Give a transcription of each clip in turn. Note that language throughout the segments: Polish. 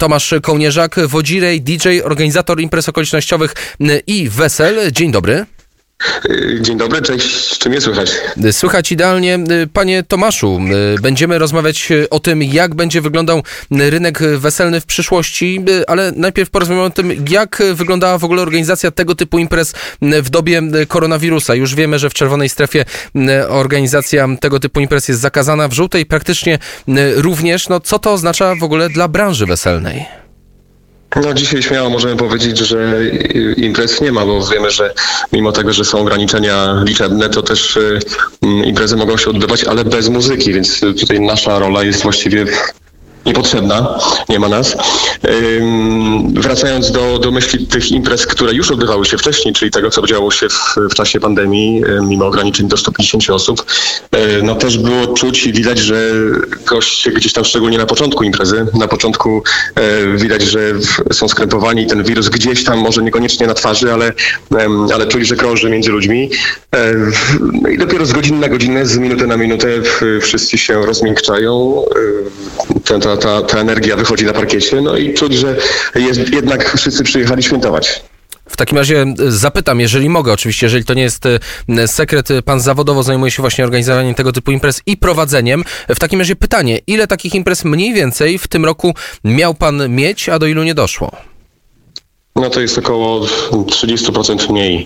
Tomasz Kołnierzak, wodzirej, DJ, organizator imprez okolicznościowych i wesel. Dzień dobry. Dzień dobry, cześć. Czy mnie słychać? Słychać idealnie. Panie Tomaszu, będziemy rozmawiać o tym, jak będzie wyglądał rynek weselny w przyszłości, ale najpierw porozmawiamy o tym, jak wyglądała w ogóle organizacja tego typu imprez w dobie koronawirusa. Już wiemy, że w czerwonej strefie organizacja tego typu imprez jest zakazana, w żółtej praktycznie również. No, co to oznacza w ogóle dla branży weselnej? No dzisiaj śmiało możemy powiedzieć, że imprez nie ma, bo wiemy, że mimo tego, że są ograniczenia liczebne, to też imprezy mogą się odbywać, ale bez muzyki, więc tutaj nasza rola jest właściwie niepotrzebna, nie ma nas. Wracając do myśli tych imprez, które już odbywały się wcześniej, czyli tego, co działo się w czasie pandemii, mimo ograniczeń do 150 osób, no też było czuć i widać, że goście gdzieś tam, szczególnie na początku imprezy, na początku widać, że są skrępowani, ten wirus gdzieś tam, może niekoniecznie na twarzy, ale czuli, że krąży między ludźmi. No i dopiero z godziny na godzinę, z minuty na minutę wszyscy się rozmiękczają. Ta energia wychodzi na parkiecie, no i czuć, że jednak wszyscy przyjechali świętować. W takim razie zapytam, jeżeli mogę, oczywiście, jeżeli to nie jest sekret, pan zawodowo zajmuje się właśnie organizowaniem tego typu imprez i prowadzeniem. W takim razie pytanie, ile takich imprez mniej więcej w tym roku miał pan mieć, a do ilu nie doszło? No to jest około 30% mniej.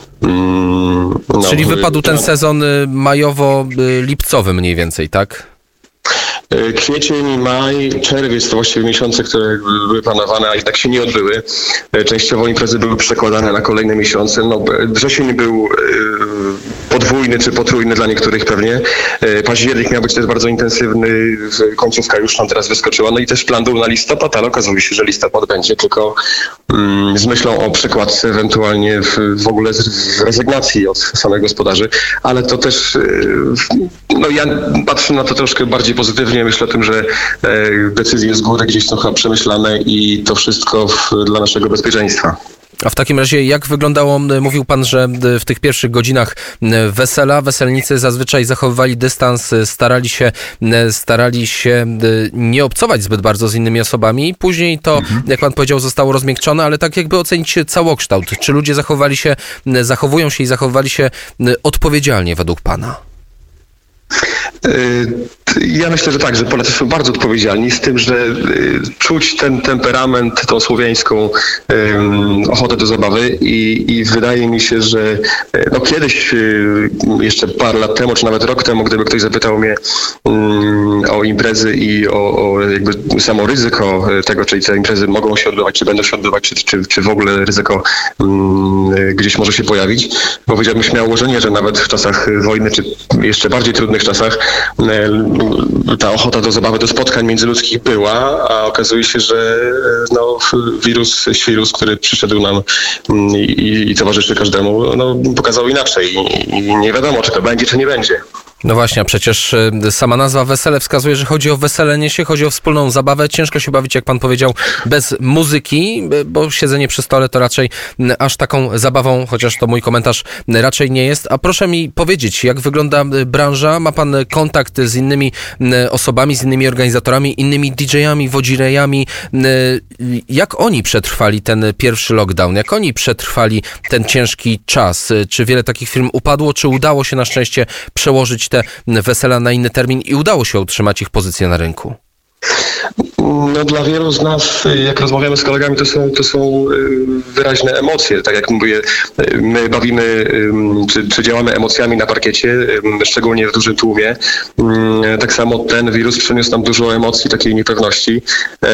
Czyli wypadł ten sezon majowo-lipcowy mniej więcej, tak? Kwiecień, maj, czerwiec to właściwie miesiące, które były planowane, a i tak się nie odbyły. Częściowo imprezy były przekładane na kolejne miesiące. No, wrzesień był podwójny czy potrójny dla niektórych pewnie. Październik miał być też bardzo intensywny, końcówka już tam teraz wyskoczyła. No i też plan był na listopad, ale okazuje się, że listopad będzie tylko z myślą o przekładce, ewentualnie w ogóle z rezygnacji od samych gospodarzy. Ale to też, no ja patrzę na to troszkę bardziej pozytywnie. Myślę o tym, że decyzje z góry gdzieś są chyba przemyślane i to wszystko dla naszego bezpieczeństwa. A w takim razie jak wyglądało, mówił pan, że w tych pierwszych godzinach wesela weselnicy zazwyczaj zachowywali dystans, starali się nie obcować zbyt bardzo z innymi osobami. Później to, jak pan powiedział, zostało rozmiękczone, ale tak jakby ocenić całokształt. Czy ludzie zachowują się i zachowywali się odpowiedzialnie według pana? Ja myślę, że tak, że Polacy są bardzo odpowiedzialni, z tym, że czuć ten temperament, tą słowiańską ochotę do zabawy i wydaje mi się, że no kiedyś, jeszcze parę lat temu, czy nawet rok temu, gdyby ktoś zapytał mnie o imprezy i o jakby samo ryzyko tego, czy te imprezy mogą się odbywać, czy będą się odbywać, czy w ogóle ryzyko gdzieś może się pojawić, powiedziałbym śmiało, że nie, że nawet w czasach wojny, czy jeszcze bardziej trudnych czasach ta ochota do zabawy, do spotkań międzyludzkich była, a okazuje się, że no, świrus, który przyszedł nam i towarzyszy każdemu, no, pokazał inaczej i nie wiadomo, czy to będzie, czy nie będzie. No właśnie, a przecież sama nazwa wesele wskazuje, że chodzi o weselenie się, chodzi o wspólną zabawę. Ciężko się bawić, jak pan powiedział, bez muzyki, bo siedzenie przy stole to raczej aż taką zabawą, chociaż to mój komentarz, raczej nie jest. A proszę mi powiedzieć, jak wygląda branża? Ma pan kontakt z innymi osobami, z innymi organizatorami, innymi DJ-ami, wodzirejami? Jak oni przetrwali ten pierwszy lockdown? Jak oni przetrwali ten ciężki czas? Czy wiele takich firm upadło? Czy udało się na szczęście przełożyć te wesela na inny termin i udało się utrzymać ich pozycję na rynku? No dla wielu z nas, jak rozmawiamy z kolegami, to są wyraźne emocje. Tak jak mówię, my bawimy, czy działamy emocjami na parkiecie, szczególnie w dużym tłumie. Tak samo ten wirus przyniósł nam dużo emocji, takiej niepewności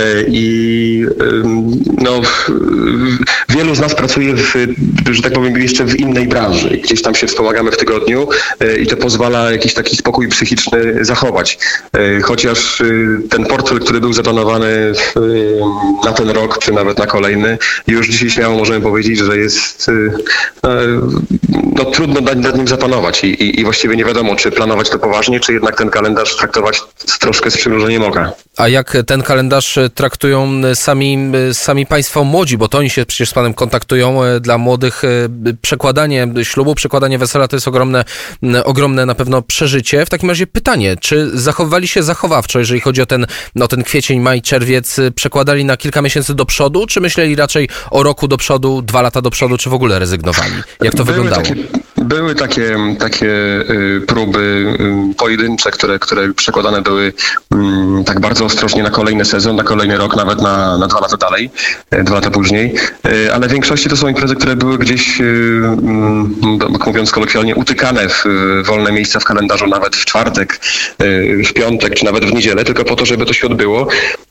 i no, wielu z nas pracuje że tak powiem, jeszcze w innej branży. Gdzieś tam się wspomagamy w tygodniu i to pozwala jakiś taki spokój psychiczny zachować. Chociaż ten portfel, który był zaplanowany na ten rok, czy nawet na kolejny, już dzisiaj śmiało możemy powiedzieć, że jest no, trudno nad nim zapanować i właściwie nie wiadomo, czy planować to poważnie, czy jednak ten kalendarz traktować troszkę z przymrużeniem oka. A jak ten kalendarz traktują sami państwo młodzi, bo to oni się przecież z panem kontaktują, dla młodych przekładanie ślubu, przekładanie wesela to jest ogromne na pewno przeżycie. W takim razie pytanie, czy zachowywali się zachowawczo, jeżeli chodzi o ten kwiecień, maj, czerwiec przekładali na kilka miesięcy do przodu, czy myśleli raczej o roku do przodu, 2 lata do przodu, czy w ogóle rezygnowali? Jak to wyglądało? Były takie próby pojedyncze, które przekładane były tak bardzo ostrożnie na kolejny sezon, na kolejny rok, nawet na 2 lata dalej, 2 lata później. Ale w większości to są imprezy, które były gdzieś, mówiąc kolokwialnie, utykane w wolne miejsca w kalendarzu, nawet w czwartek, w piątek, czy nawet w niedzielę, tylko po to, żeby to się odbyło.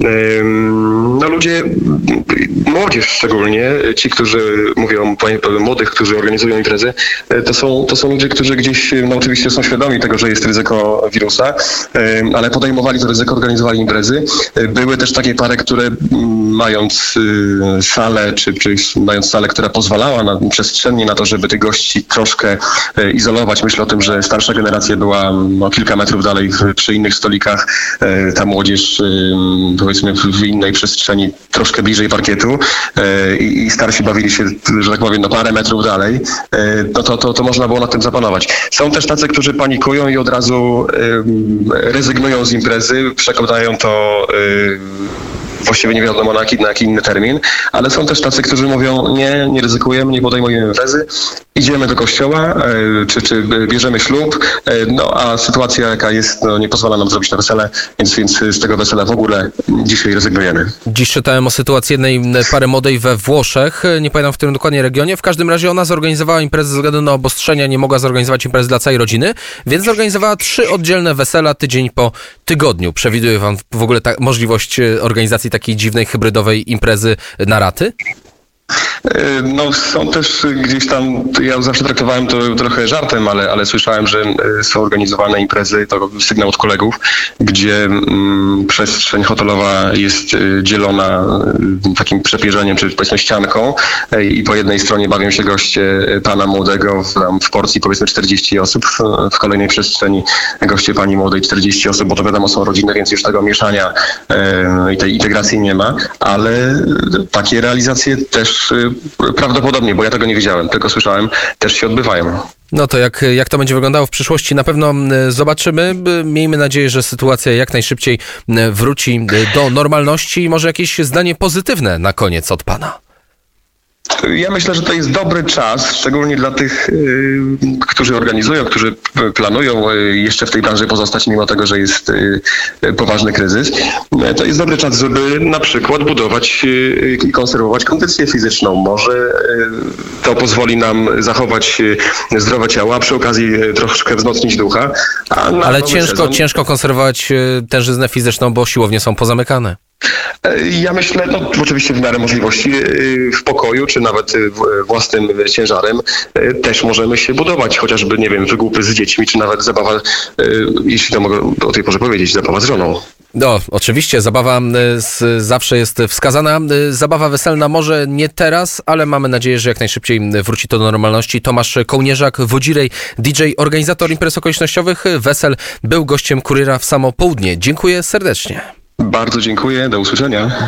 No ludzie, młodzież szczególnie, ci, którzy mówią, młodych, którzy organizują imprezy, to są ludzie, którzy gdzieś, no oczywiście są świadomi tego, że jest ryzyko wirusa, ale podejmowali to ryzyko, organizowali imprezy. Były też takie pary, które mając salę, czy mając salę, która pozwalała przestrzennie na to, żeby tych gości troszkę izolować. Myślę o tym, że starsza generacja była o kilka metrów dalej przy innych stolikach, ta młodzież powiedzmy w innej przestrzeni, troszkę bliżej parkietu i starsi bawili się, że tak powiem, parę metrów dalej, to można było na tym zapanować. Są też tacy, którzy panikują i od razu rezygnują z imprezy, przekładają to właściwie nie wiadomo na jaki inny termin, ale są też tacy, którzy mówią nie ryzykujemy, nie podejmujemy imprezy, idziemy do kościoła, czy bierzemy ślub, a sytuacja jaka jest, nie pozwala nam zrobić na wesele, więc z tego wesela w ogóle dzisiaj rezygnujemy. Dziś czytałem o sytuacji jednej pary młodej we Włoszech, nie pamiętam w którym dokładnie regionie, w każdym razie ona zorganizowała imprezę ze względu na obostrzenia, nie mogła zorganizować imprezy dla całej rodziny, więc zorganizowała 3 oddzielne wesela tydzień po tygodniu. Przewiduje pan w ogóle możliwość organizacji takiej dziwnej, hybrydowej imprezy na raty? No są też gdzieś tam, ja zawsze traktowałem to trochę żartem, ale słyszałem, że są organizowane imprezy, to sygnał od kolegów, gdzie przestrzeń hotelowa jest dzielona takim przepierzeniem, czy powiedzmy ścianką i po jednej stronie bawią się goście pana młodego w porcji powiedzmy 40 osób, w kolejnej przestrzeni goście pani młodej 40 osób, bo to wiadomo są rodziny, więc już tego mieszania i tej integracji nie ma, ale takie realizacje też prawdopodobnie, bo ja tego nie widziałem, tylko słyszałem, też się odbywają. No to jak to będzie wyglądało w przyszłości, na pewno zobaczymy. Miejmy nadzieję, że sytuacja jak najszybciej wróci do normalności i może jakieś zdanie pozytywne na koniec od pana. Ja myślę, że to jest dobry czas, szczególnie dla tych, którzy organizują, którzy planują jeszcze w tej branży pozostać, mimo tego, że jest poważny kryzys. To jest dobry czas, żeby na przykład budować i konserwować kondycję fizyczną. Może to pozwoli nam zachować zdrowe ciało, a przy okazji troszkę wzmocnić ducha. Ale ciężko konserwować tężyznę fizyczną, bo siłownie są pozamykane. Ja myślę, oczywiście w miarę możliwości w pokoju, czy nawet własnym ciężarem też możemy się budować, chociażby, nie wiem, wygłupy z dziećmi, czy nawet zabawa, jeśli to mogę o tej porze powiedzieć, zabawa z żoną. No, oczywiście, zabawa zawsze jest wskazana. Zabawa weselna może nie teraz, ale mamy nadzieję, że jak najszybciej wróci to do normalności. Tomasz Kołnierczak, wodzirej, DJ, organizator imprez okolicznościowych wesel, był gościem Kuriera w samo południe. Dziękuję serdecznie. Bardzo dziękuję, do usłyszenia.